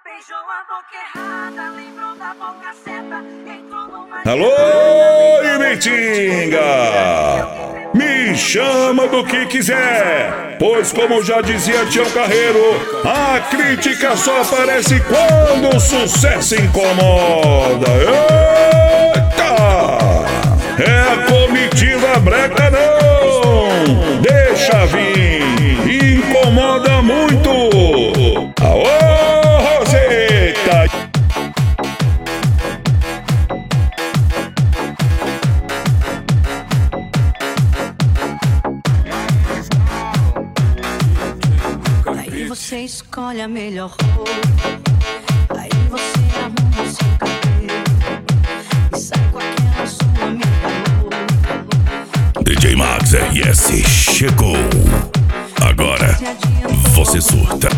Beijou a boca errada, lembrou da boca certa, entrou numa... Alô, Ibitinga! Me chama do que quiser, pois como já dizia Tião Carreiro, a crítica só aparece quando o sucesso incomoda. Eita! É a comitiva breca não! Deixa vir, incomoda muito! Aô, Roseta! Aí você escolhe a melhor roupa, aí você arruma seu cabelo e sai com aquela sua amiga louca. DJ Max RS chegou. Agora você surta.